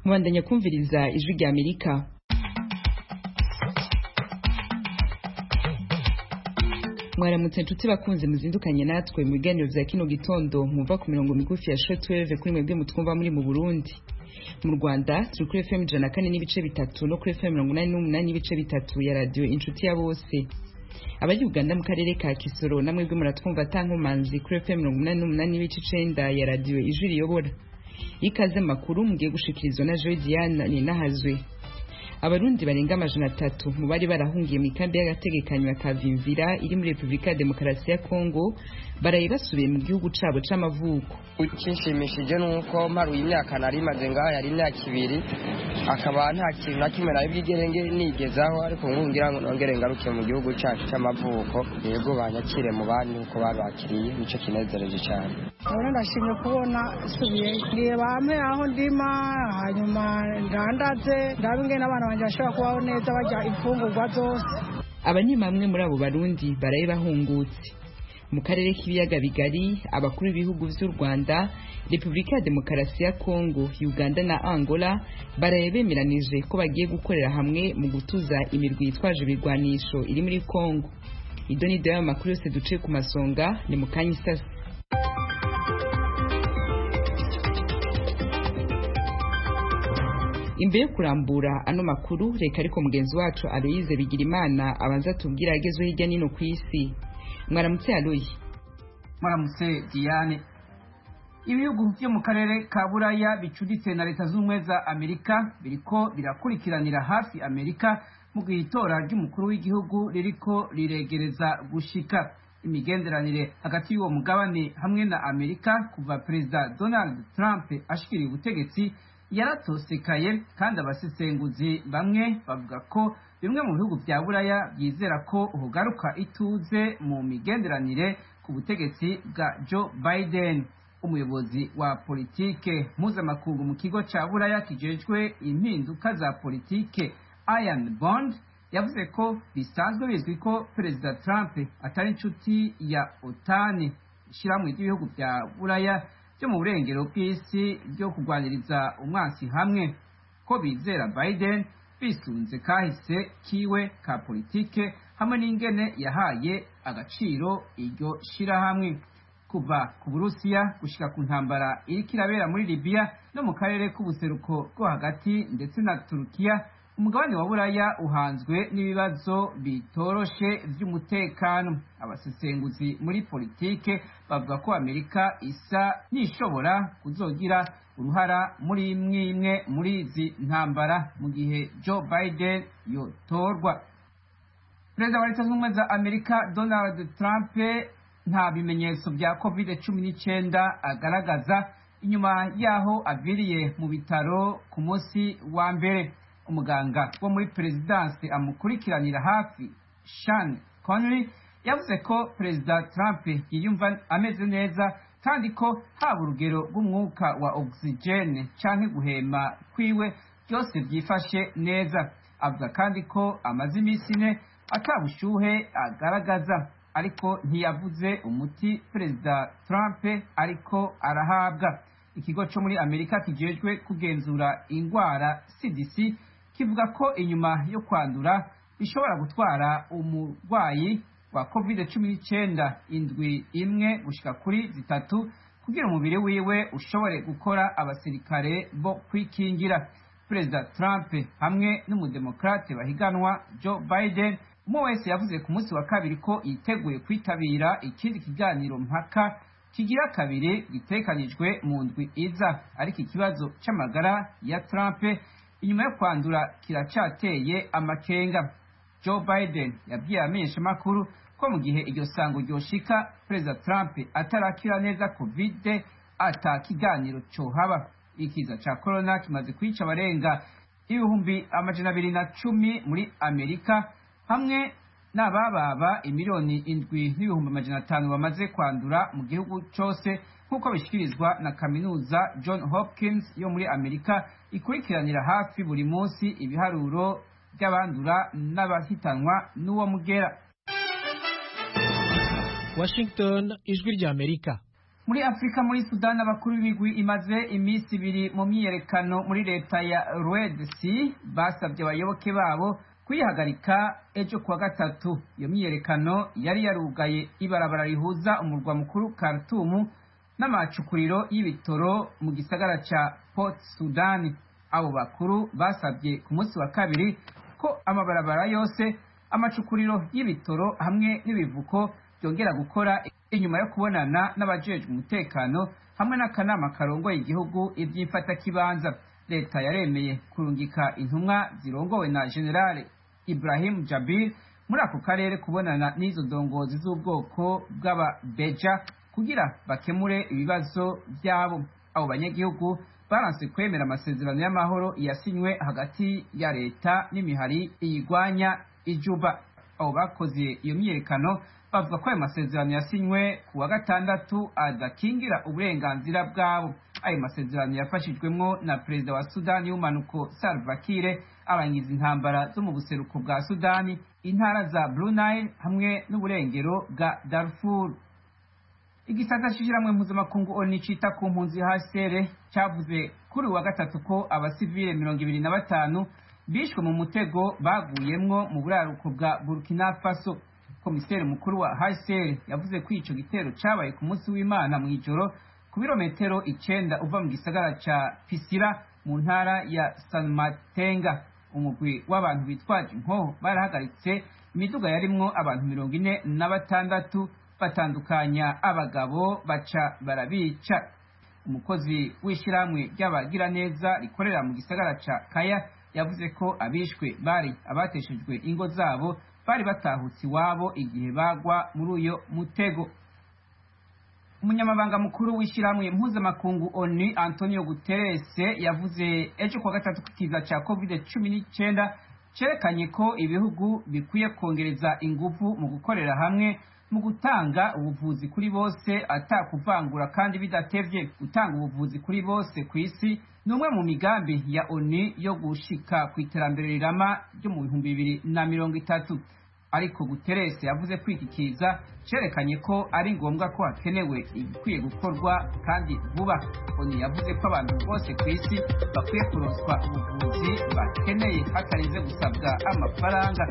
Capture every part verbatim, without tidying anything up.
Mwandanya kumviriza ijwi rya Amerika. Mwaramutse nshuti bakunze muzindukanye natwe mu biganiro vya kino gitondo mwumva ku mirongo migufi ya shortwave kuri mwebwe mutwumva muri mu Burundi. Mu Rwanda turi kuri F M ijana na kane n'ibice bitatu no kuri F M mirongo inani n'umunani n'ibice bitatu ya radio Inshuti ya Bose. Abari Uganda mu karere ka Kisoro namwe bwe muratwumva tankomanzi kuri F M mirongo inani n'umunani n'ibice icenda ya radio Ijwi Riyobora. Ikaze makuru mugiye gushikirizwa na Joy Diane Ninahazwe. Abarundi barenga amajana atatu mu bari barahungiye mu ikambi y'agategekanyo ya Kavimvira iri muri Republika ya Demokarasi ya Kongo baraye basubiye mu gihugu cabo c'amavuko. Ikinshimishije nuko mparuye imyaka nari maze ngaho yari imyaka ibiri akaba nta kintu na kimwe nayo byigerenge nigezaho ariko ngungira ngo nongere ngaruke mu gihugu cyacu c'amavuko yego banyakire mu bandi uko babakiriye nico kinezereje cyane. Ora ndashimye kubona subiye ngiye bame aho ndima hanyuma ndandaze ndabinge n'abana banje bashobora kubaho neza bajya imfungurwa zose. Abanyimamwe muri abo barundi baraye bahungutse mu karere k'ibiyaga bigari. Abakuru b'ibihugu vy'u Rwanda, Republika ya Demokarasi ya Kongo, Uganda na Angola baraye bemeranije ko bagiye gukorera hamwe mu gutuza imirwi yitwaje ibigwanisho iri muri Kongo. Ido ni dayo makuru yose duciye ku masonga ni mu kanya sasa. Imbere kurambura ano makuru reka ariko mugenzi wacu Aloyize Bigirimana abanza tubwira agezwe hirya nino ku isi. Mwaramutse Aloyi. Mwaramutse Diane. Ibihugu byo mu karere ka Buraya bicuditse na leta z'ubumwe za Amerika biriko birakurikiranira hafi Amerika mu gitora ry'umukuru w'igihugu ririko riregereza gushika. Imigenderanire hagati y'uwo mugabane hamwe na Amerika kuva Perezida Donald Trump ashikiriye ubutegetsi yaratosekaye, kandi abasesenguzi bamwe bavuga ko bimwe mu bihugu vya Buraya byizera ko uhugaruka ituze mu migenderanire ku butegetsi bwa Joe Biden. Umuyobozi wa politike mpuzamakungu mu kigo ca Buraya kijejwe impinduka za politike Ian Bond yavuze ko bisanzwe bizwi ko Perezida Trump atari inshuti ya OTAN, ishiramwe ry'ibihugu vya Buraya byo mu burengero bw'isi byo kurwaniriza umwansi hamwe, ko bizera Biden bisunze kahise kiwe ka politike hamwe n'ingene yahaye agaciro iryo shirahamwe. Kuva ku Burusiya gushika ku ntambara iri kirabera muri Libya no mu karere k'ubuseruko bwo hagati ndetse na Turukiya, umugabane wa Buraya uhanzwe n'ibibazo bitoroshe vy'umutekano. Abasesenguzi muri politike bavuga ko Amerika isa nishobora kuzogira uruhara muri imwe imwe muri izi ntambara mu gihe Joe Biden yotorwa. Perezida wa Leta z'Ubumwe za Amerika Donald Trump nta bimenyetso bya covid cumi n'icenda agaragaza inyuma yaho aviriye mu bitaro ku munsi wa mbere. Umuganga wo muri Presidence amukurikiranira hafi Sean Connery yavuze ko Perezida Trump yiyumva ameze neza, kandi ko haba urugero rw'umwuka wa oxygene canke guhema kwiwe byose byifashe neza. Avuga kandi ko amaze iminsi ine atabushuhe agaragaza, ariko ntiyavuze umuti Perezida Trump ariko arahabwa. Ikigo cyo muri Amerika kijejwe kugenzura ingwara C D C kivuga ko inyuma yo kwandura bishobora gutwara umurwayi wa covid cumi n'icenda indwi imwe gushika kuri zitatu kugira umubiri wiwe ushobore gukora abasirikare bo kwikingira. Perezida Trump hamwe n'umudemokrate bahiganwa Joe Biden, umwe wese yavuze ku munsi wa kabiri ko yiteguye kwitabira ikindi kiganiro mpaka kigira kabiri gitekanijwe mu ndwi iza, ariko ikibazo c'amagara ya Trump inyuma yo kwandura kiracateye amakenga. Joe Biden yabwiye abamenyeshamakuru ko mu gihe iryo sango ryoshika Perezida Trump atarakira neza covid ata kiganiro cohaba. Ikiza ca corona kimaze kwica abarenga ibihumbi amajana abiri na cumi muri Amerika, hamwe n'abababa imiliyoni indwi n'ibihumbi amajana atanu bamaze kwandura mu gihugu cose, nk'uko bishikirizwa na kaminuza John Hopkins yo muri Amerika ikurikiranira hafi buri munsi ibiharuro by'abandura n'abahitanwa n'uwo mugera. Washington, ijwi rya Amerika. muri Afrika muri Sudan abakuru b'ibigwi imaze iminsi ibiri mu myiyerekano muri leta ya Red Sea basabye abayoboke babo kwihagarika ejo kuwa gatatu. Iyo myiyerekano yari yarugaye ibarabara rihuza umurwa mukuru Khartoum n'amacukuriro y'ibitoro mu gisagara ca Port Sudan. Abo bakuru basabye ku munsi wa kabiri ko amabarabara yose, amacukuriro y'ibitoro hamwe n'ibivuko byongera gukora inyuma yo kubonana n'abajejwe umutekano hamwe n'akanama karongoye igihugu iby'imfata kibanza. Leta yaremeye kurungika intumwa zirongowe na General Ibrahim Jabir muri ako karere kubonana n'izo ndongozi z'ubwoko bw'ababeja kugira bakemure ibibazo byabo. Abo banyagihugu baranse kwemera amasezerano y'amahoro yasinywe hagati ya leta n'imihari iyigwanya ijuba. Abo bakoze iyo myiyerekano bavuga ko ayo masezerano yasinywe ku wa gatandatu adakingira uburenganzira bwabo. Ayo masezerano yafashijwemwo na perezida wa Sudani y'umanuko Salva Kiir, arangiza intambara zo mu buseruko bwa Sudani, intara za Blue Nile hamwe n'uburengero bwa Darfur. Igisata c'ishiramwe mpuzamakungu O N U cita ku mpunzi H C R cavuze kuri wa gatatu ko abasivile mirongo ibiri na batanu bishwe mu mutego baguyemwo mu buraruko bwa Burkina Faso. Komiseri mukuru wa H C R yavuze ko ico gitero cabaye ku munsi w'Imana mu ijoro ku birometero icenda uva mu gisagara ca Pisira mu ntara ya Salmatenga. Umugwi w'abantu bitwaje inkoho barahagaritse imiduga yarimwo abantu mirongo ine na batandatu batandukanya abagabo baca barabica. Umukozi w'ishiramwe ry'abagira neza rikorera mu gisagara ca Kaya yavuze ko abishwe bari abateshejwe ingo zabo, bari batahutse iwabo igihe bagwa muri uyo mutego. Umunyamabanga mukuru w'ishiramwe mpuzamakungu O N U Antonio Guterres yavuze ejo kuwa gatatu kiza ca covid cumi n'icyenda cerekanye ko ibihugu bikwiye kongereza ingufu mu gukorera hamwe mu gutanga ubuvuzi kuri bose atakuvangura kandi bidatevye. Gutanga ubuvuzi kuri bose ku isi ni umwe mu migambi ya O N U yo gushika ku iterambere rirama ryo mu bihumbi bibiri na mirongo itatu. Ariko Guterres yavuze ko iki kiza cerekanye ko ari ngombwa ko hakenewe ibikwiye gukorwa kandi vuba. O N U yavuze ko abantu bose ku isi bakwiye kuronswa ubuvuzi bakeneye hatarinze gusabwa amafaranga.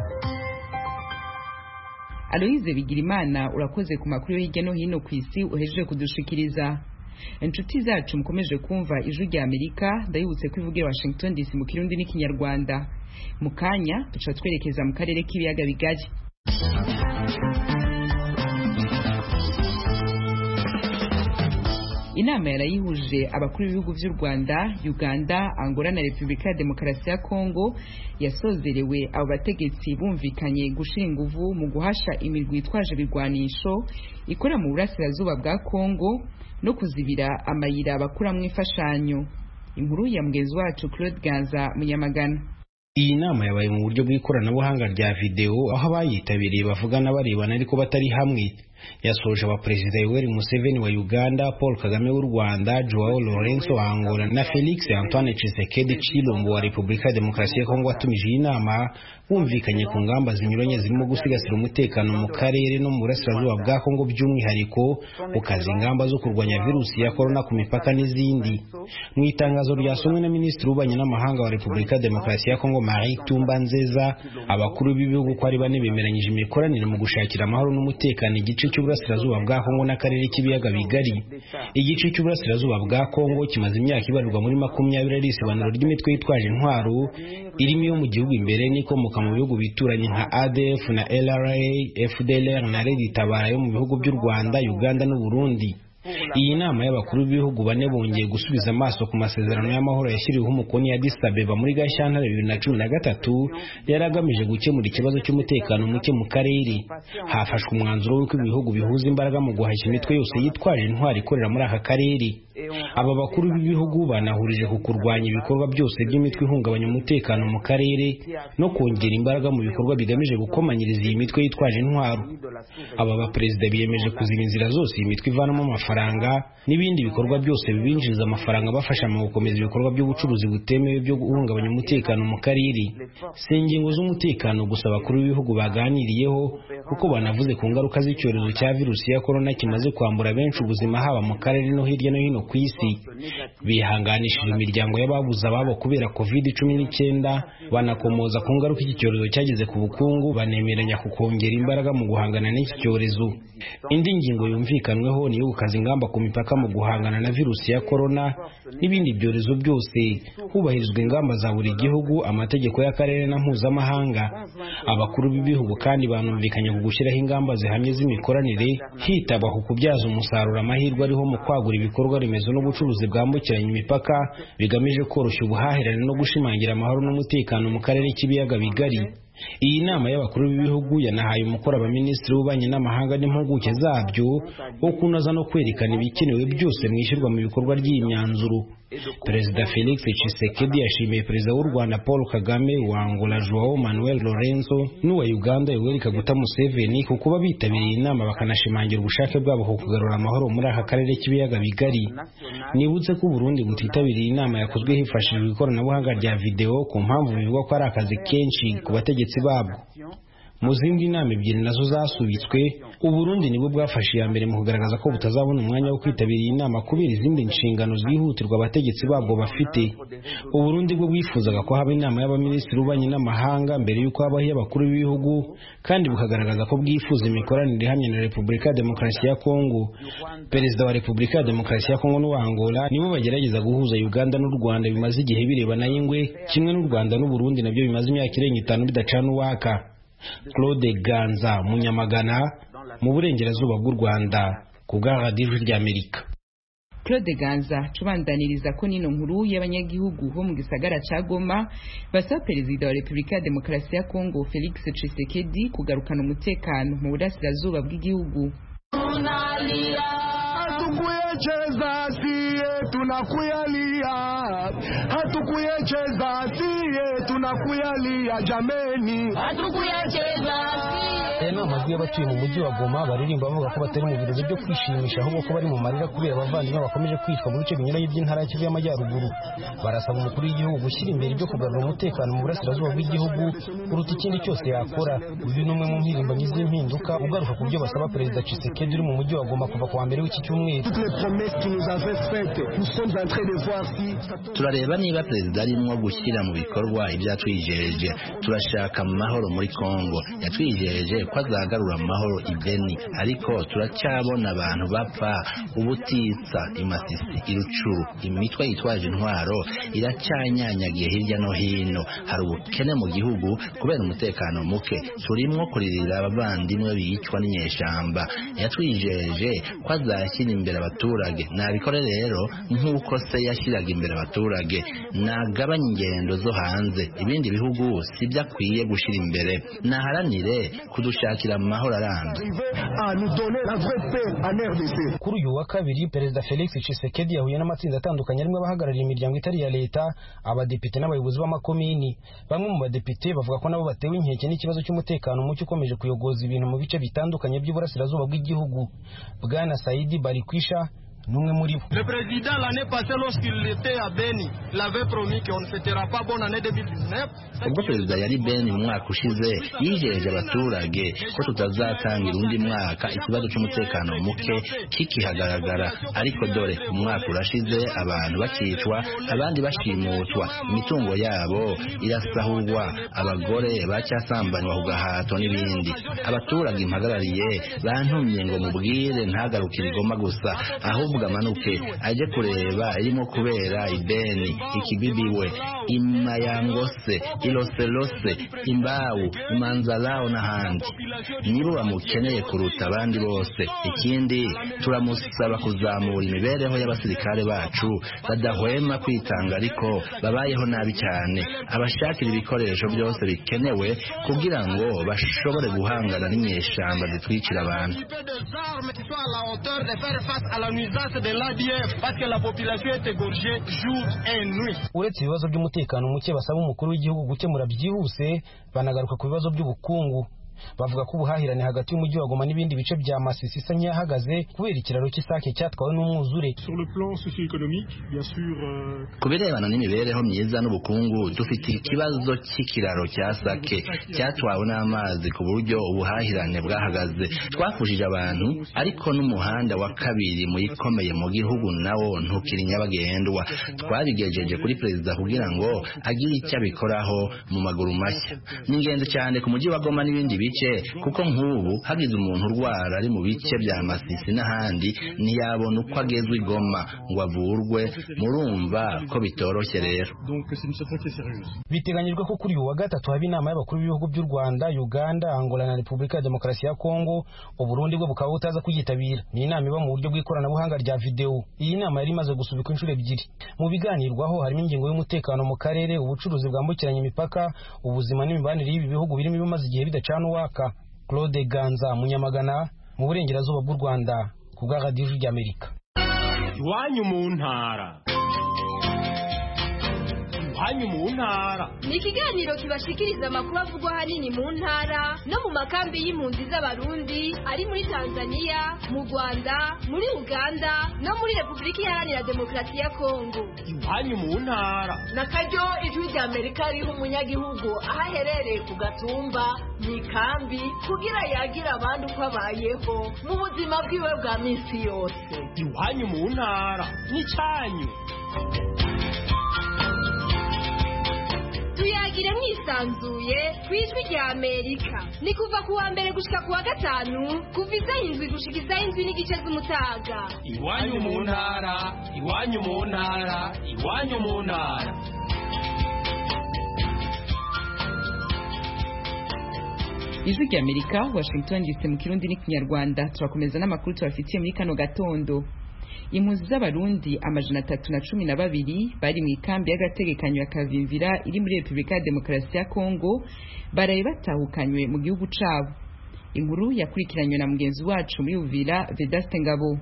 Aloise Bigirimana, urakoze ku makuru hirya no hino ku isi uhejeje kudushikiriza. Inshuti zacu mukomeje kumva ijwi rya Amerika, ndayibutse ko ivugira Washington D C mu Kirundi n'Ikinyarwanda. Mu kanya tuca twerekeza mu karere k'ibiyaga bigari. Inama yarayihuje abakuru b'ibihugu by'u Rwanda, Uganda, Angola na Repubulika ya Demokarasi ya Kongo yasozerewe abo bategetsi bumvikanye gushira inguvu mu guhasha imirwi itwaje ibigwanisho ikora mu burasirazuba bwa Kongo no kuzibira amayira bakuramwo imfashanyo. Inkuru ya mugezi wacu Claude Ganza Munyamagana. Iyi nama yabaye mu buryo bw'ikoranabuhanga rya video, aho abayitabiriye bavugana barebana ariko batari hamwe. Yasoje abaperezida Yoweri Museveni wa Uganda, Paul Kagame w'u Rwanda, Joao Lourenço wa Angola na Felix Antoine Tshisekedi Tshilombo wa Repubulika ya Demokarasi ya Kongo watumije iyi nama, bumvikanye ku ngamba zinyuranye zirimo gusigasira umutekano mu karere no mu burasirazuba bwa Kongo, by'umwihariko ukaza ingamba zo kurwanya virusi ya corona ku mipaka n'izindi. Mu itangazo ryasomwe na Minisitiri w'Ububanyi n'Amahanga wa Repubulika ya Demokarasi ya Kongo Marie Tumba Nzeza, abakuru b'ibihugu ko ari bane bemeranyije imikoranire mu gushakira amahoro n'umutekano igice cy'uburasirazuba bwa Kongo n'akarere k'ibiyaga bigari. Igice cy'uburasirazuba bwa Kongo kimaze imyaka ibarirwa muri makumyabiri ari isibaniro ry'imitwe yitwaje intwaro irimo yo mu gihugu imbere n'ikomoka mu bihugu bituranye nka A D F na L R A, F D L R na Red Tabara yo mu bihugu by'u Rwanda, Uganda n'u Burundi. Iyi nama y'abakuru b'ibihugu bane bongeye gusubiza amaso ku masezerano y'amahoro yashyiriweho umukono ya Addis Abeba muri Gashyantare bibiri na cumi na gatatu yaragamije gukemura ikibazo cy'umutekano muke mu karere. Hafashwe umwanzuro w'uko ibihugu bihuza imbaraga mu guhashya imitwe yose yitwaje intwari ikorera muri aka karere. aba bakuru b'ibihugu banahurije ku kurwanya ibikorwa byose by'imitwe ihungabanya umutekano mu karere no kongera imbaraga mu bikorwa bigamije gukomanyiriza iyi mitwe yitwaje intwaro. Aba baperezida biyemeje kuziba inzira zose iyi mitwe ivanamo amafaranga n'ibindi bikorwa byose bibinjiriza amafaranga bafasha mu gukomeza ibikorwa by'ubucuruzi butemewe byo guhungabanya umutekano mu karere. Si ingingo z'umutekano gusa abakuru b'ibihugu baganiriyeho kuko banavuze ku ngaruka z'icyorezo cya virusi ya korona kimaze kwambura benshi ubuzima haba mu karere no hirya no hino ku isi. Bihanganishije imiryango y'ababuze ababo kubera covid cumi n'icyenda, banakomoza ku ngaruka iki cyorezo cyagize ku bukungu, banemeranya ku kongera imbaraga mu guhangana n'iki cyorezo. Indi ngingo yumvikanweho ni yo gukaza ingamba ku mipaka mu guhangana na virusi ya korona n'ibindi byorezo byose, hubahirizwa ingamba za buri gihugu, amategeko y'akarere na mpuzamahanga. Abakuru b'ibihugu kandi banumvikanye ku gushyiraho ingamba zihamye z'imikoranire, hitabwa ku kubyaza umusaruro amahirwe ariho mu kwagura ibikorwa remezo n'ubucuruzi bwambukiranya imipaka bigamije koroshya ubuhahirane no gushimangira amahoro n'umutekano mu karere k'ibiyaga bigari. Iyi nama y'abakuru b'ibihugu yanahaye umukoro abaminisitiri b'ububanyi n'amahanga n'impuguke zabyo wo kunoza no kwerekana ibikenewe byose mu ishyirwa mu bikorwa ry'iyi myanzuro. Perezida Felix Tshisekedi yashimiye Perezida w'u Rwanda Paul Kagame, wa Angola Joao Manuel Lorenzo n'uwa Uganda Yoweri Kaguta Museveni ku kuba bitabiriye inama bakanashimangira ubushake bwabo ku kugarura amahoro muri aka karere k'ibiyaga bigari. Nibutse ko Burundi butitabiriye inama yakozwe hifashishijwe ikoranabuhanga rya video ku mpamvu bivugwa ko ari akazi kenshi ku bategetsi babwo. Mu zindi nama ebyiri nazo zasubitswe, Uburundi nibwo bwafashe iya mbere mu kugaragaza ko butazabona umwanya wo kwitabira iyi nama kubera izindi nshingano zihutirwa abategetsi babwo bafite. Uburundi bwo bwifuzaga ko haba inama y'abaminisitiri b'ububanyi n'amahanga mbere y'uko habaho iy'abakuru b'ibihugu, kandi bukagaragaza ko bwifuza imikoranire ihamye na Repubulika ya Demokarasi ya Kongo. Perezida wa Repubulika ya Demokarasi ya Kongo n'uwa Angola nibo bagerageza guhuza Uganda n'u Rwanda bimaze igihe birebana y'ingwe, kimwe n'u Rwanda n'u Burundi nabyo bimaze imyaka irenga itanu bidacana uwaka. Claude Ganza, Munyamagana, mu burengerazuba bw'u Rwanda, ku bwa Radio ry'Amerika. Claude Ganza tubandaniriza ko nino nkuru y'abanyagihugu bo mu gisagara ca Goma basaba Perezida wa Repubulika ya Demokarasi ya Kongo Felix Tshisekedi kugarukana umutekano mu burasirazuba bw'igihugu. Hatukuyecheza siye tunakuyalia, hatukuyecheza siye tunakuyalia jameni, hatukuyecheza siye. Aya ni amajwi y'abatuye mu mujyi wa Goma baririmba bavuga ko batari mu birori byo kwishimisha ahubwo ko bari mu marira kubera abavandimwe bakomeje kwicwa mu bice binyuranye by'intara ya Kivu y'Amajyaruguru. Barasaba umukuru w'igihugu gushyira imbere ibyo kugarura umutekano mu burasirazuba bw'igihugu kuruta ikindi cyose yakora. Uyu ni umwe mu mpirimbanyi z'impinduka ugaruka ku byo basaba Perezida Tshisekedi uri mu mujyi wa Goma kuva ku wa mbere w'iki cyumweru. Turareba niba perezida arimo gushyira mu bikorwa ibyatwijeje. Turashaka amahoro muri Kongo, yatwijeje ko azagarura amahoro i Beni, ariko turacyabona abantu bapfa ubutitsa imasisi irucuru. Imitwe yitwaje intwaro iracyanyanyagiye hirya no hino. Hari ubukene mu gihugu kubera umutekano muke. Turimo kuririra abavandimwe bicwa n'inyeshamba. Yatwijeje ko azashyira imbere abaturage. Nabikore rero nk'uko se yashyiraga imbere abaturage. Nagabanya ingendo zo hanze. Ibindi bihugu sibyo akwiye gushyira imbere. Naharanire kudushakira amahoro arambye. Kuri uyu wa kabiri Perezida Felix Tshisekedi yahuye n'amatsinda atandukanye arimo abahagarariye imiryango itari ya leta, abadepite n'abayobozi b'amakomini. Bamwe mu badepite bavuga ko nabo batewe inkeke n'ikibazo cy'umutekano muke ukomeje kuyogoza ibintu mu bice bitandukanye by'uburasirazuba bw'igihugu. Bwana Saidi Barikwisha numwe muri bo. Le président l'année passée lorsqu'il était à Beni l'avait promis qu'on ne fêtera pas bonne année deux mille dix-neuf. Ubwo perezida yari Beni mu mwaka ushize yijeje abaturage ko tutazatangira undi mwaka ikibazo cy'umutekano muke kikihagaragara, ariko dore umwaka urashize abantu bakicwa, abandi bashimutwa, imitungo yabo irasahurwa, abagore bacyasambanywa ku gahato n'ibindi. Abaturage impagarariye bantumye ngo mubwire ntagarukire Goma gusa, ahubwo amanuke aje kureba irimo kubera ibeni, ikibibiwe, imayangose, iloselose, imbawu, imanzalao n'ahandi. Nibo bamukeneye kuruta abandi bose. Ikindi turamusaba kuzamura imibereho y'abasirikare bacu badahwema kwitanga ariko babayeho nabi cyane, abashakira ibikoresho byose bikenewe kugira ngo bashobore guhangana n'inyeshamba zitwikira abantu. présence de l'A D F parce que la population est égorgée jour et nuit. uretse ibibazo by'umutekano muke basaba umukuru w'igihugu gukemura byihuse, banagaruka ku bibazo by'ubukungu. Bavuga ko ubuhahirane hagati y'umujyi wa Goma n'ibindi bice bya Masisi isa nk'iyahagaze kubera ikiraro cy'Isake cyatwawe n'umwuzure. Ku birebana n'imibereho myiza n'ubukungu, dufite ikibazo cy'ikiraro cya Sake cyatwawe n'amazi ku buryo ubuhahirane bwahagaze. Twafushije abantu, ariko n'umuhanda wa kabiri mu ikomeye mu gihugu nawo ntukiri nyabagendwa. Twabigejeje kuri perezida kugira ngo agire icyo abikoraho mu maguru mashya. Ni ingenzi cyane ku mujyi wa Goma n'ibindi bice, kuko nk'ubu hagize umuntu urwara ari mu bice bya Masisi n'ahandi ntiyabona uko agezwe i Goma ngo avurwe. Murumva ko bitoroshye rero. Biteganyijwe ko kuri uyu wa gatatu haba inama y'abakuru b'ibihugu by'u Rwanda, Uganda, Angola na Repubulika ya Demokarasi ya Kongo. Uburundi bwo bukaba butaza kuyitabira. Ni inama iba mu buryo bw'ikoranabuhanga rya video. Iyi nama yari imaze gusubikwa inshuro ebyiri. Mu biganirwaho harimo ingingo y'umutekano mu karere, ubucuruzi bwambukiranya imipaka, ubuzima n'imibanire y'ibi bihugu birimo ibimaze igihe bidacana waka. Claude Ganza, Munyamagana, mu burengerazuba bw'u Rwanda, ku bwa Radio y'Amerika. Iwanyu mu ntara. Iwanyu mu ntara. Ni ikiganiro kibashikiriza amakuru avugwa hanini mu ntara no mu makambi y'impunzi z'Abarundi ari muri Tanzania, mu Rwanda, muri Uganda no muri Repubulika Iharanira Demokarasi ya Kongo. Iwanyu mu ntara. Na karyo ijwi ry'Amerika riho umunyagihugu aho aherereye ku gatumba mu ikambi kugira yagira abandi uko abayeho mu buzima bwiwe bwa minsi yose. Iwanyu mu ntara n'icyanyu. Tuyagire mwisanzuye ku ijwi rya Amerika. Ni kuva ku wa mbere gushika ku wa gatanu, kuva isaha indwi gushika isaha indwi n'igice z'umutaga. Iwanyu mu ntara, iwanyu mu ntara, iwanyu mu ntara. Ijwi rya Amerika, Washington D C mu Kirundi n'Ikinyarwanda. Turakomeza n'amakuru tubafitiye muri kano gatondo. Impunzi z'Abarundi amajana atatu na cumi na babiri bari mu ikambi y'agategekanyo ya Kavimvira iri muri Repubulika ya Demokarasi ya Kongo baraye batahukanywe mu gihugu cabo. Inkuru yakurikiranywe na mugenzi wacu muri Uvira, Vedaste Ngabo.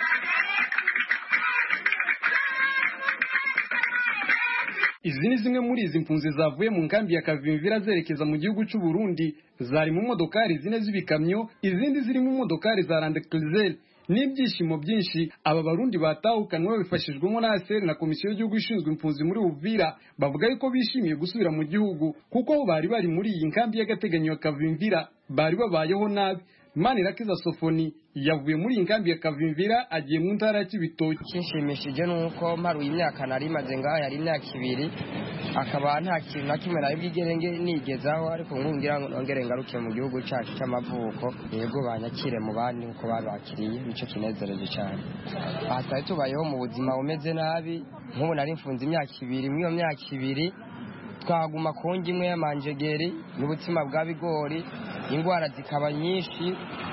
Izi ni zimwe muri izi mpunzi zavuye mu nkambi ya Kavimvira zerekeza mu gihugu cy'u Burundi. Zari mu modokari zine z'ibikamyo, izindi ziri mu modokari za Landcruiser. N'ibyishimo byinshi aba Barundi batahukanwe bifashijwemo na A S R na Komisiyo y'Igihugu ishinzwe impunzi muri Uvira. Bavuga yuko bishimiye gusubira mu gihugu kuko bari bari muri iyi nkambi y'agateganyo ya Kavimvira bari babayeho nabi. Manirakiza Sofoni yavuye muri iyi nkambi ya Kavimvira agiye mu ntara y'Ibitoki. Kinshimishije nuko mparuye imyaka nari maze ngaho yari imyaka ibiri, akaba nta kintu na kimwe nari bwigerenge nigezaho, ariko ngungira ngo nongere ngaruke mu gihugu cyacu cy'amavuko, yego banyakire mu bandi uko babakiriye, nico kinezereje cyane. Aha tubayeho mu buzima bumeze nabi, nk'ubu nari mfunze imyaka ibiri, muri iyo myaka ibiri twaguma ku ngimwe y'amanjegeri n'ubutsima bwa bigori, ingwara zikaba nyinshi,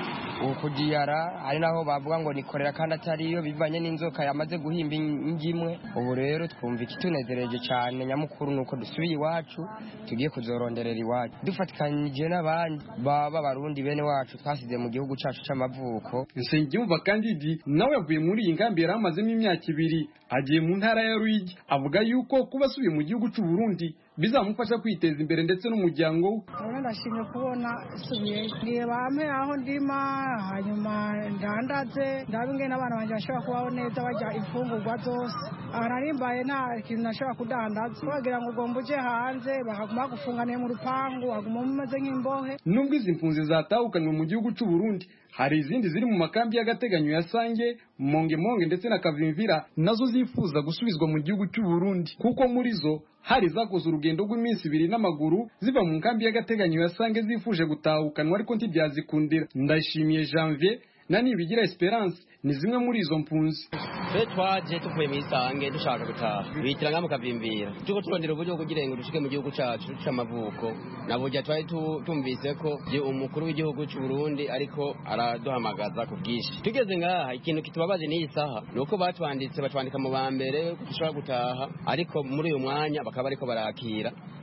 ukudiyara ari naho bavuga ngo nikorera kandi atariyo, bivanye n'inzoka yamaze guhimba ingimwe. Ubu rero twumva ikitunezereje cyane nyamukuru nuko dusubiye iwacu, tugiye kuzoronderera iwacu dufatikanyije n'abandi baba Barundi bene wacu twasize mu gihugu cyacu cy'amavuko. Nsengiyumva Kandidi nawe yavuye muri iyi nkambi yari amazemo imyaka ibiri, agiye mu ntara ya Ruyigi. Avuga yuko kuba asubiye mu gihugu cy'u Burundi bizamufasha kwiteza imbere ndetse n'umuryango we. Urabona ndashimye kubona subiye ngiye bampe aho ndima, hanyuma ndandaze ndabinge n'abana banje bashobora kubaho neza bajya imfungurwa zose. Ararimbaye nta kintu nashobora kudandaza, bagira ngo ugomba uje hanze bakaguma gufunganiye mu rupangu, aguma umeze nk'imbohe. Nubwo izi mpunzi zatahukanywe mu gihugu cy'u Burundi, hari izindi ziri mu makambi y'agateganyo ya Sange, Monge Monge ndetse na Kavimvira nazo zifuza gusubizwa mu gihugu cy'u Burundi, kuko muri zo hari zakoze urugendo rw'iminsi ibiri n'amaguru ziva mu nkambi y'agateganyo ya Sange zifuje gutahukanwa ariko ntibyazikundira. Ndashimiye Janvier na Nibigira Esperance ni zimwe muri izo mpunzi. Twe twaje tuvuye mu Isange dushaka gutaha, bitiranga mu Kavimvira tuko turondera uburyo kugira ngo dushike mu gihugu cyacu cy'amavuko. Naburya twari tumvise ko umukuru w'igihugu cy'u Burundi ariko araduhamagaza ku bwishi. Tugeze ngaha ikintu kitubabaje ni isaha nuko batwanditse batwandika mu bambere dushaka gutaha, ariko muri uyu mwanya bakaba ariko barakira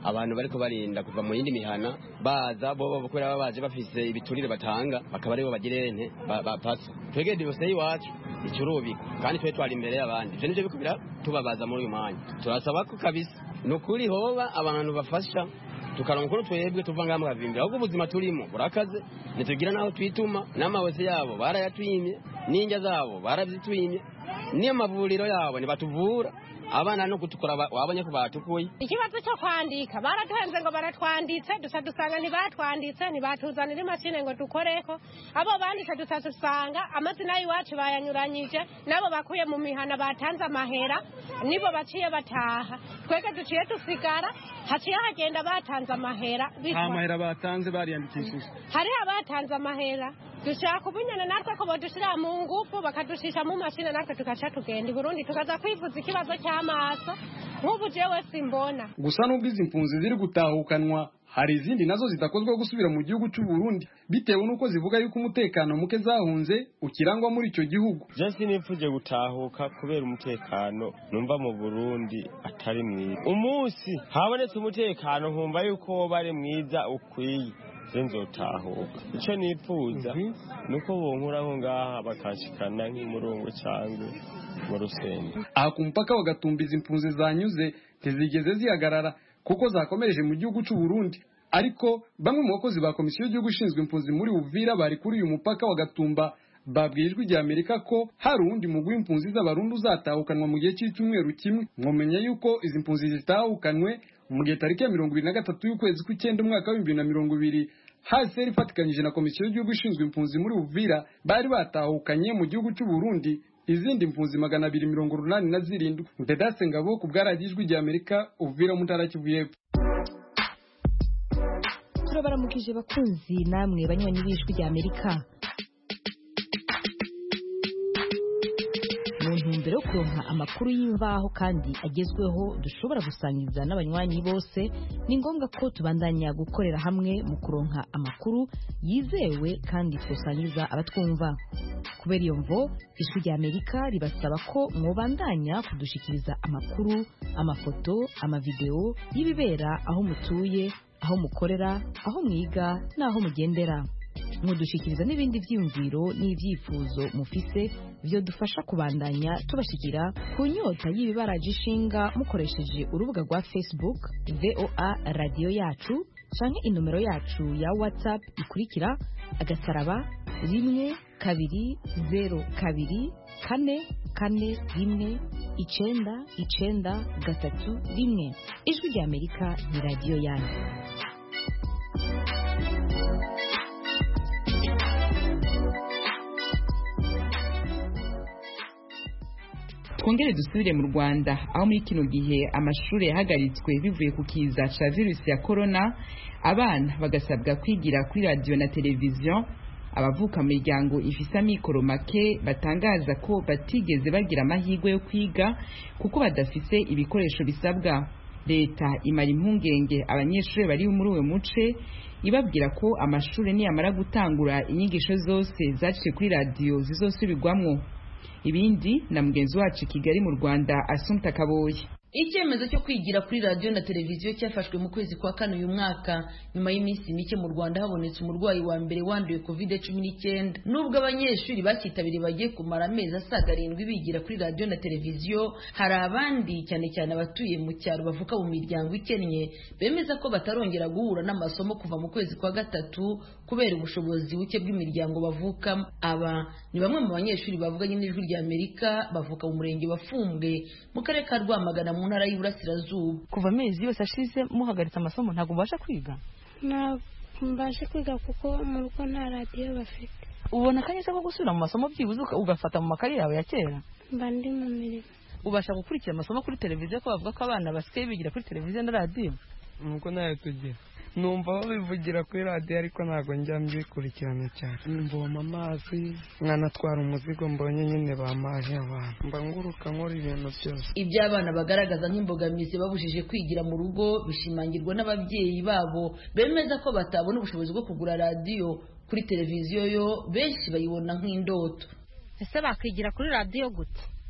abantu bariko barinda kuva mu yindi mihana baza bo kubera babaje bafise ibiturire batanga bakaba aribo bagirente bapasa twege divorce yiwacu icurubika kandi twe twari imbere y'abandi ivyo nivyo bikubira tubabaza muri uyu mwanya turasaba ko kabisa nukuri hoba abantu bafasha tukaronka ukuntu twebwe tuva ngaha mukavimbira ahubwo ubuzima turimo burakaze ntitugira naho twituma n'amawese yabo barayatwimye n'injya zabo baravyitwimye niyo mavuriro yabo nibatuvura abana no gutukura wabonye ko batukuye ikibazo cyo kwandika baratuhenze ngo baratwanditse dusa dusanga ntibatwanditse ntibatuzanira imashini ngo dukoreko abo banditse dusa dusanga amazina y'iwacu bayanyuranyije nabo bakuye mu mihana batanze amahera nibo baciye bataha twege duciye dusigara haciye hagenda batanze amahera nta mahera batanze bariyandikishije hari abatanze amahera dushaka ubunyana natwe ko bodushira mu ngufu bakadushisha mu mashini natwe tugaca tugenda i Burundi tukaza kwivuza ikibazo cy'amaso nk'ubu jewe simbona gusa n'ubwo izi mpunzi ziri gutahukanwa hari izindi nazo zidakozwe gusubira mu gihugu cy'u Burundi bitewe nuko zivuga yuko umutekano muke zahunze ukirangwa muri icyo gihugu. Je sinifuje gutahuka kubera umutekano numva mu Burundi atari mwiza. Umunsi habonetse umutekano nkumva yuko bari mwiza ukwiye nzotahuka. Ico nifuza nuko bonkuraho ngaha bakashikana nk'umurongo cyangwe mu Rusengo. Aha ku mpaka wa Gatumba izi mpunzi zanyuze ntizigeze zihagarara kuko zakomereje mu gihugu cy'u Burundi, ariko bamwe mu bakozi ba komisiyo y'igihugu ishinzwe impunzi muri Uvira bari kuri uyu mupaka wa Gatumba babwirijwe ijya Amerika ko hari undi mugwi impunzi z'abarundi uzatahukanwa mu gihe cy'icyumweru kimwe. Mwomenya yuko izi mpunzi zitahukanwe mu gihe tariki ya mirongo ibiri na gatatu y'ukwezi kw'icyenda umwaka wa bibiri na mirongo ibiri hasi ifatikanyije na komisiyo y'igihugu ishinzwe impunzi muri Uvira bari batahukanye mu gihugu cy'u Burundi izindi mpunzi magana abiri mirongo urunani na zirindwi. Ndedase Ngabo ku bwaragijwe ijya Amerika Uvira mu ntara Kivu y'Epfo. Turabaramukije bakunzi namwe banywanyi b'ijwi rya Amerika. Mu ntumbero yo kuronka amakuru y'imvaho kandi agezweho dushobora gusangiza n'abanywanyi bose, ni ngombwa ko tubandanya gukorera hamwe mu kuronka amakuru yizewe kandi tusangiza abatwumva. Kubera iyo mvo ijwi rya Amerika ribasaba ko mwobandanya kudushikiriza amakuru, amafoto, amavideo y'ibibera aho mutuye, aho mukorera, aho mwiga n'aho mugendera. Mudushikiriza n'ibindi vyiyumviro n'ivyifuzo mufise byo dufasha kubandanya tubashikira ku nyota y'ibibaraje ishinga mukoresheje urubuga rwa Facebook V O A Radio yacu canke inomero yacu ya WhatsApp ikurikira agasaraba rimwe kabiri zero kabiri kane kane rimwe icenda icenda gatatu rimwe. Ijwi rya Amerika ni radio yanyu. Twongere dusubire mu Rwanda aho muri kino gihe amashuri yahagaritswe bivuye ku kiza ca virusi ya corona, abana bagasabwa kwigira kuri radio na televiziyo. Abavuka mu miryango ifise amikoro make batangaza ko batigeze bagira amahirwe yo kwiga kuko badafise ibikoresho bisabwa. Leta imara impungenge abanyeshuri bari muri uwo muce ibabwira ko amashuri niyamara gutangura inyigisho zose zaciye kuri radio zizosubirwamwo. Ibindi na mugenzi wacu Kigali mu Rwanda Assumpta Kaboyi. Icyemezo cyo kwigira kuri radio na televiziyo cyafashwe mu kwezi kwa kane uyu mwaka nyuma y'iminsi mike mu Rwanda habonetse umurwayi wa mbere wanduye covid cumi n'icyenda. Nubwo abanyeshuri bakitabiriye bagiye kumara amezi asaga arindwi bigira kuri radio na televiziyo, hari abandi cyane cyane abatuye mu cyaro bavuka mu miryango ikennye bemeza ko batarongera guhura n'amasomo kuva mu kwezi kwa gatatu kubera ubushobozi buke bw'imiryango bavukamo. Aba ni bamwe mu banyeshuri bavuganye n'ijwi rya Amerika bavuka mu murenge wa Fumbwe mu karere ka Rwamagana mu ntara y'Iburasirazuba. Kuva amezi yose ashize muhagaritse amasomo ntabwo mbasha kwiga? Ntabwo mbasha kwiga kuko mu rugo nta radio bafite. Ubona akanya ko gusubira mu masomo byibuze ugafata mu makaye yawe ya kera? Mba ndi mu mirimo. Ubasha gukurikira amasomo kuri televiziyo ko bavuga ko abana basigaye bigira kuri televiziyo na radio? Nuko nayo tugira. Numva babivugira kuri radio ariko ntago njya mbikurikirana cyane. Mboma amazi nkanatwara umuzigo mbonye nyine bamaje abantu. Mba nguruka nkora ibintu byose. Iby'abana bagaragaza nk'imbogamizi babujije kwigira mu rugo bishimangirwa n'ababyeyi babo bemeza ko batabona ubushobozi bwo kugura radio kuri televiziyo yo benshi bayibona nk'indoto. Ese bakwigira kuri radio gute?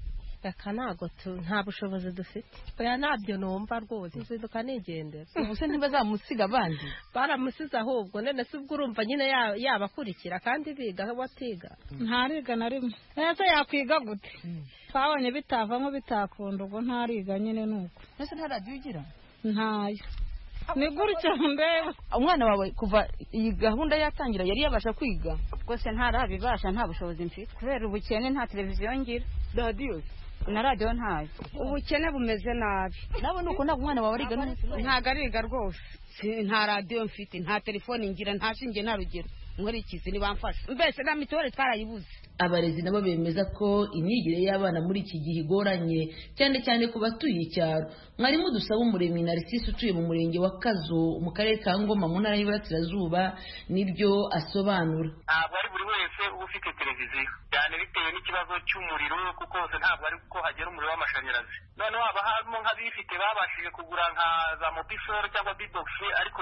reka ntago nta bushobozi dufite oya nabyo numva rwose nzinduka nigendera ubuse ntibazamusiga abandi baramusize ahubwo none se ubwo urumva nyine yabakurikira kandi biga batiga ntariga na rimwe ese yakwiga gute twabonye bitavamo bitakunda ubwo ntariga nyine nuko ese nta radio ugira ntayo ni gutyo ndeba umwana wawe kuva iyi gahunda yatangira yari yabasha kwiga rwose ntarabibasha nta bushobozi mfite kubera ubukene nta televiziyo ngira radio na radio ntayo ubukene bumeze nabi nawe nuko ntabwo umwana wawe ariga ntago ariga rwose nta radio mfite nta telefone ngira nta shinge nta rugero nkurikize ni bamfasha mbese na mitore twarayibuze. Abarezi nabo bemeza ko imyigire y'abana muri iki gihe igoranye cyane cyane ku batuye icyaro. Mwarimu Dusaba Umuremyi Narcisse utuye mu murenge wa Kazo mu karere ka Ngoma mu ntara y'Iburasirazuba nibyo asobanura. Ntabwo ari buri wese uba ufite televiziyo cyane bitewe n'ikibazo cy'umuriro kuko hose ntabwo ari ko hagera umuriro w'amashanyarazi. Noneho haba harimo nk'abifite babashije kugura nka za mobisoro cyangwa bibox ariko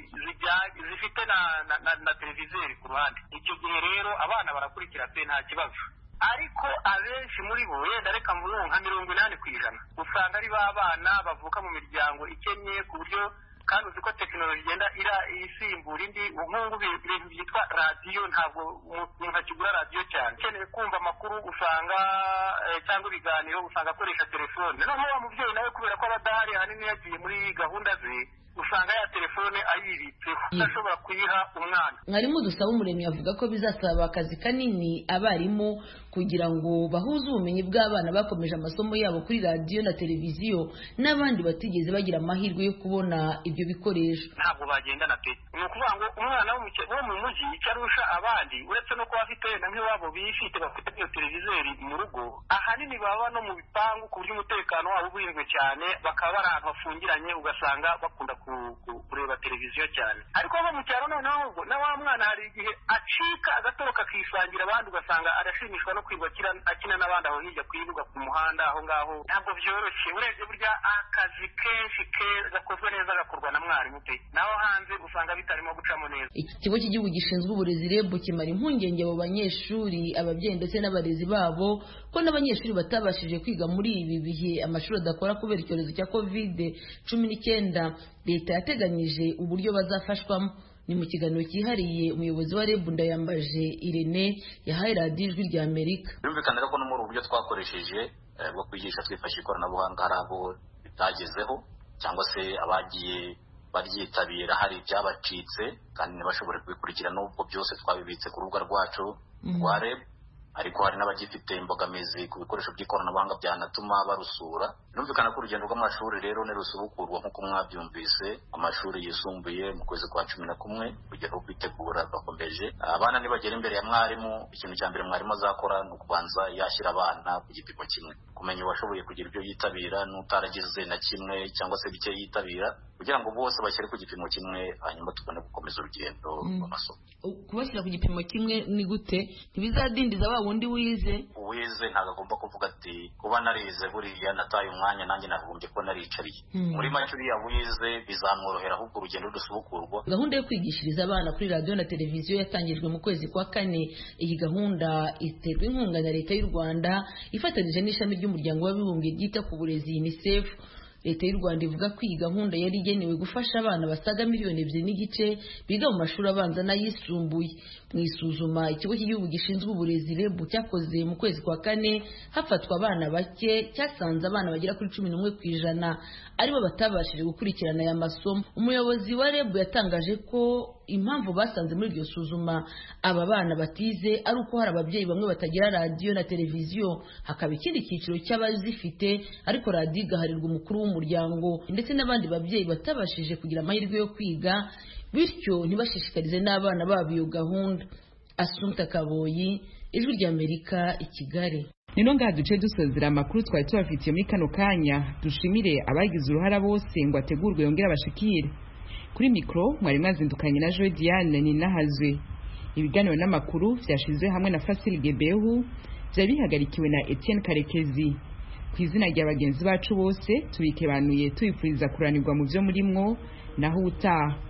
zifite na, na, na, na televizeri ku ruhande. Icyo gihe rero abana barakurikira pe nta kibazo, ariko abenshi muri bo yenda reka mvuge nka mirongo inani ku ijana usanga ari ba bana bavuka mu miryango ikennye ku buryo kandi uzi ko tekinoloji igenda ira isimbura indi. Nk'ubu ibintu byitwa radiyo ntabwo umuntu akigura radiyo cyane, ukeneye kumva amakuru usanga cyangwa ibiganiro usanga akoresha telefone. Noneho wa mubyeyi nawe kubera ko aba adahari ahanini yagiye muri gahunda ze usanga ya telefone ayibitseho udashobora kuyiha umwana. Mwarimu Dusaba Umuremyi avuga ko bizasaba akazi kanini abarimu kugira ngo bahuze ubumenyi bw'abana bakomeje amasomo yabo kuri radiyo na televiziyo n'abandi batigeze bagira amahirwe yo kubona ibyo bikoresho. Ntabwo bagendana pe, ni ukuvuga ngo umwana wo mu mujyi icyo arusha abandi uretse no kuba afite wenda nk'iwabo bifite bafite iyo televizeri mu rugo, ahanini baba no mu bipangu ku buryo umutekano wabo uburinzwe cyane, bakaba bari ahantu hafungiranye ugasanga bakunda kureba televiziyo cyane. Ariko abo mu cyaro noneho ahubwo na wa mwana hari igihe acika agatoroka akisangira abandi ugasanga arashimishwa no kwirwa akina n'abandi aho hirya kwibuga ku muhanda aho ngaho. Ntabwo byoroshye, urebye burya akazi kenshi gakozwe neza gakorwa na mwarimu pe, naho hanze usanga bitarimo gucamo neza. Ikigo cy'igihugu gishinzwe uburezi R E B kimara impungenge abo banyeshuri, ababyeyi ndetse n'abarezi babo ko n'abanyeshuri batabashije kwiga muri ibi bihe amashuri adakora kubera icyorezo cya covid cumi n'icyenda. Leta yateganyije uburyo bazafashwamo. Ni mu kiganiro cyihariye umuyobozi wa R E B Ndayambaje Irene yahaye radiyo Ijwi rya Amerika. Byumvikana ko no muri uburyo twakoresheje bwo kwigisha twifashishije ikoranabuhanga hari abo bitagezeho cyangwa se abagiye baryitabira hari ibyabacitse kandi ntibashobore kubikurikira n'ubwo byose twabibitse ku rubuga rwacu rwa R E B, ariko hari n'abagifite imbogamizi ku bikoresho by'ikoranabuhanga byanatuma barusura. Numvikana ko urugendo rw'amashuri rero nirusubukurwa nk'uko mwabyumvise, amashuri yisumbuye mu kwezi kwa cumi na kumwe kugera aho kwitegura bakomeje. Abana nibagera imbere ya mwarimu, ikintu cya mbere mwarimu azakora ni ukubanza yashyira abana ku gipimo kimwe, kumenya uwashoboye kugira ibyo yitabira n'utaragize na kimwe cyangwa se bike yitabira, kugira ngo bose bashyire ku gipimo kimwe, hanyuma tubone gukomeza urugendo rw'amasomo. Kubashyira ku gipimo kimwe ni gute? Ntibizadindiza wa wundi wize? Uwize ntabwo agomba kuvuga ati kuba narize buriya nataye umwanya nanjye nagombye ko naricariye. Muri make uriya wize bizamworohera ahubwo urugendo rusubukurwa. Gahunda yo kwigishiriza abana kuri radiyo na televiziyo yatangijwe mu kwezi kwa kane. Iyi gahunda iterwa inkunga na Leta y'u Rwanda ifatanyije n'ishami ry'umuryango w'abibumbye ryita ku burezi UNICEF. Leta y'u Rwanda ivuga ko iyi gahunda yari igenewe gufasha abana basaga miliyoni ebyiri n'igice biga mu mashuri abanza n'ayisumbuye. Mu isuzuma ikigo cy'igihugu gishinzwe uburezi R E B cyakoze mu kwezi kwa kane hafatwa abana bake, cyasanze abana bagera kuri cumi n'umwe ku ijana aribo batabashije gukurikirana aya masomo. Umuyobozi wa R E B yatangaje ko impamvu basanze muri iryo suzuma aba bana batize ari uko hari ababyeyi bamwe batagira radiyo na televiziyo, hakaba ikindi cyiciro cy'abazifite ariko radiyo igaharirwa umukuru w'umuryango, ndetse n'abandi babyeyi batabashije kugira amahirwe yo kwiga bityo ntibashishikarize n'abana babo iyo gahunda. Assumpta Kaboyi, Ijwi rya Amerika, i Kigali. Nino ngaha duce dusozera amakuru twari tubafitiye muri kano kanya. Dushimire abagize uruhara bose ngo ategurwe yongera abashikire. Kuri mikro mwari mwazindukanye na Joy Diane Ninahazwe. Ibiganiro n'amakuru byashizwe hamwe na Fasil Gebehu, byari bihagarikiwe na Etienne Karekezi. Ku izina rya bagenzi bacu bose tubikebanuye tubifuriza kuranirwa mu byo murimwo naho utaha.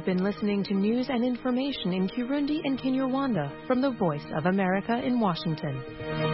You've been listening to news and information in Kirundi and Kinyarwanda from the Voice of America in Washington.